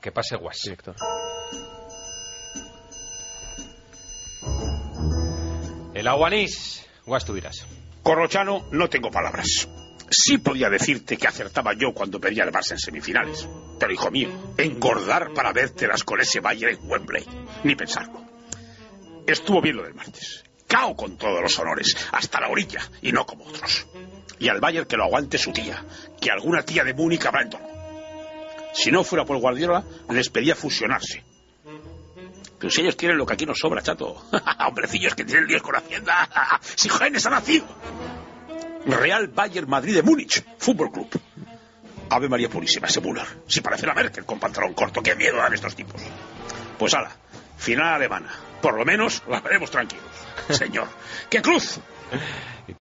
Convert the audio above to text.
Que pase Guas. Director. El Aguanís. Guas, tú dirás. Corrochano, no tengo palabras. Sí podía decirte que acertaba yo cuando pedía el Barça en semifinales. Pero, hijo mío, engordar para vértelas con ese Bayern en Wembley. Ni pensarlo. Estuvo bien lo del martes. Cao con todos los honores, hasta la orilla, y no como otros. Y al Bayern que lo aguante su tía, que alguna tía de Múnich habrá en torno. Si no fuera por Guardiola, les pedía fusionarse. Pero si ellos tienen lo que aquí nos sobra, chato. Hombrecillos que tienen líos con Hacienda. Si Genes ha nacido. Real Bayern Madrid de Múnich, Fútbol Club. Ave María Purísima, ese Müller. Si parece la Merkel con pantalón corto, qué miedo dan estos tipos. Pues ala, final alemana. Por lo menos la veremos tranquilos. Señor, ¡qué cruz!